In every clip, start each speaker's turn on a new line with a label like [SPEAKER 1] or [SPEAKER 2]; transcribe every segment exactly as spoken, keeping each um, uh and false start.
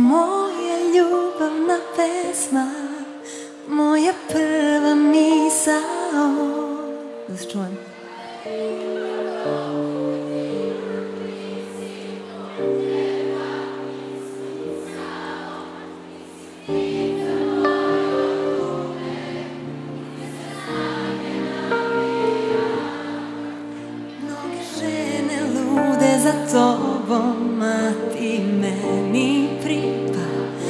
[SPEAKER 1] moja ljubavna pesma, moja prva misao. Da se čujem. Mnoge žene lude za tobom, a ti meni pripadaš.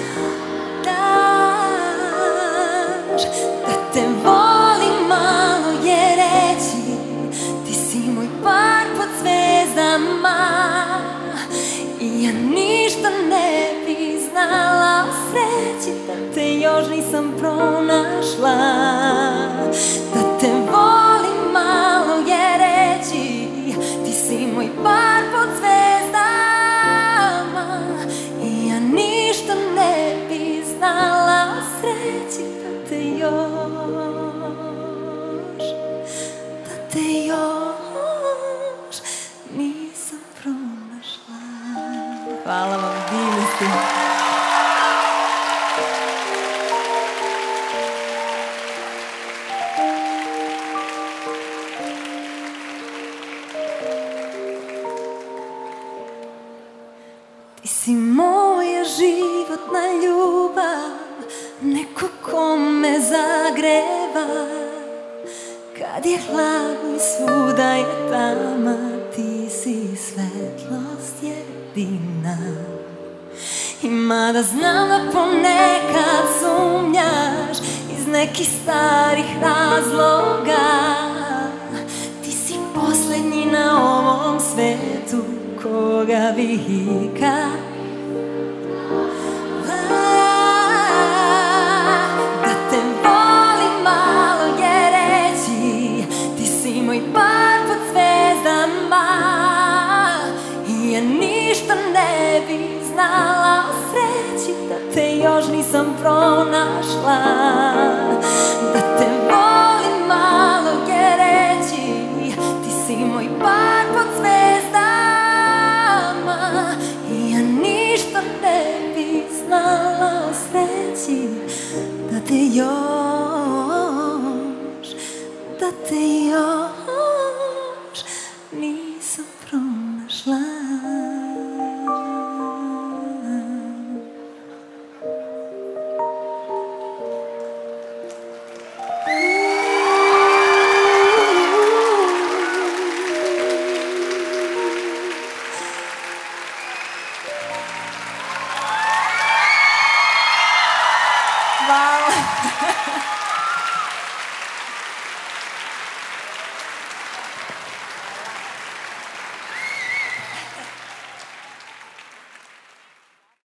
[SPEAKER 1] Da te volim malo je reći, ti si moj par pod zvezdama. I ja ništa ne bi znala o sreći da te još nisam pronašla. Da te volim malo je reći, ti si moj par pod zvezdama. I ja ništa ne bi znala o sreći da te još, da te još nisam pronašla. Hvala vam, divni ste. Ti si moja životna ljubav, neko ko me zagreva. Kad je hladno i svuda je tama, ti si svetlost jedina. I mada znam da ponekad sumnjaš iz nekih starih razloga, ti si poslednji na ovom svetu koga bih ikad. Da te volim malo je reći, ti si moj par pod zvezdama. I ja ništa ne bi znala o sreći da te još nisam pronašla. Da te volim malo je reći, ti si moj par